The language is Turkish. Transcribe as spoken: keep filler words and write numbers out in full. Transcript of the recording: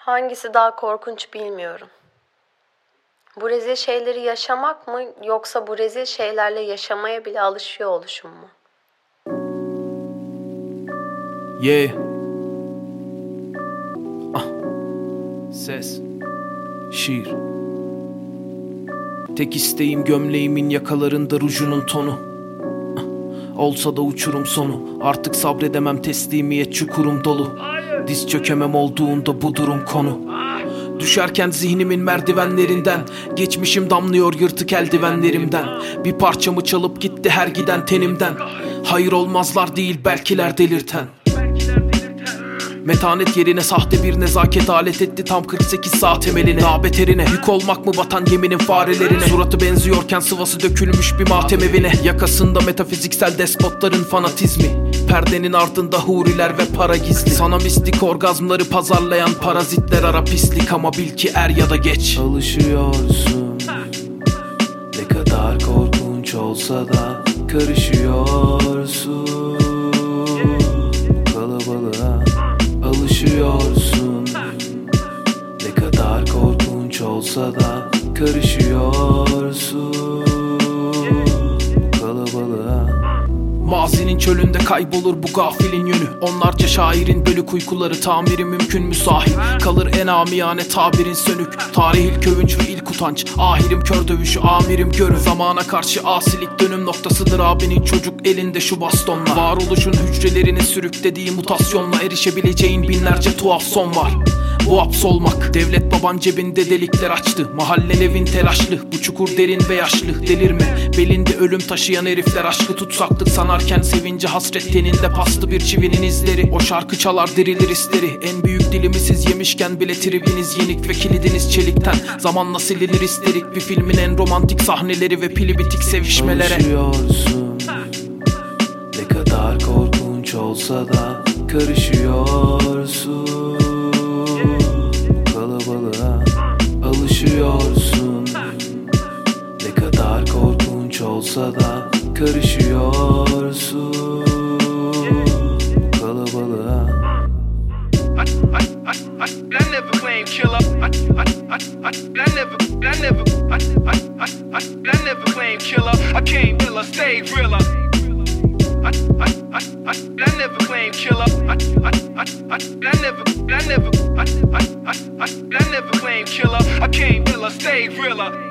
Hangisi daha korkunç bilmiyorum. Bu rezil şeyleri yaşamak mı yoksa bu rezil şeylerle yaşamaya bile alışıyor oluşum mu? Yeah. Ah. Ses. Şiir. Tek isteğim gömleğimin yakalarında rujunun tonu. Ah. Olsa da uçurum sonu. Artık sabredemem, teslimiyet çukurum dolu. Diz çökemem olduğunda bu durum konu. Düşerken zihnimin merdivenlerinden, geçmişim damlıyor yırtık eldivenlerimden. Bir parçamı çalıp gitti her giden tenimden. Hayır olmazlar değil belkiler delirten. Metanet yerine sahte bir nezaket alet etti tam kırk sekiz saat emeline. Daha beterine yük olmak mı vatan geminin farelerine. Suratı benziyorken sıvası dökülmüş bir matem evine. Yakasında metafiziksel despotların fanatizmi. Perdenin ardında huriler ve para gizli. Sana mistik orgazmları pazarlayan parazitler ara pislik. Ama bil ki er ya da geç alışıyorsun. Ne kadar korkunç olsa da karışıyorsun. Kalabalığa alışıyorsun. Ne kadar korkunç olsa da karışıyorsun. Kalabalığa. Mazinin çölünde kaybolur bu gafilin yönü. Onlarca şairin bölük uykuları tamiri mümkün mü sahi? Kalır en amiyane tabirin sönük. Tarih ilk övünç ve ilk utanç. Ahirim kör dövüşü amirim görün. Zamana karşı asilik dönüm noktasıdır abinin çocuk elinde şu bastonla. Varoluşun hücrelerini sürüklediği mutasyonla erişebileceğin binlerce tuhaf son var. Bu hapsolmak. Devlet baban cebinde delikler açtı. Mahallen evin telaşlı. Bu çukur derin ve yaşlı. Delirme. Belinde ölüm taşıyan herifler aşkı tutsaklık sanarken sevince hasret teninde pastı bir çivinin izleri. O şarkı çalar dirilir isteri. En büyük dilimi siz yemişken bile tribiniz yenik ve kilidiniz çelikten. Zamanla silinir isterik bir filmin en romantik sahneleri ve pili bitik sevişmelere. Alışıyorsun. Ne kadar korkunç olsa da karışıyorsun. Kalabalığa alışıyorsun. Ne kadar korkunç olsa da karışıyorsun. Kalabalığa. I, I, I, I, I never claim killer. I, I, I, I, I never, I never, I, I, I, I, I never claim killer. I came iller, stayed realer. I, I, I, I, I never claim killer. I, I, I, I, I never, I never, I, I, I, I, I never claim killer. I came iller, stayed realer.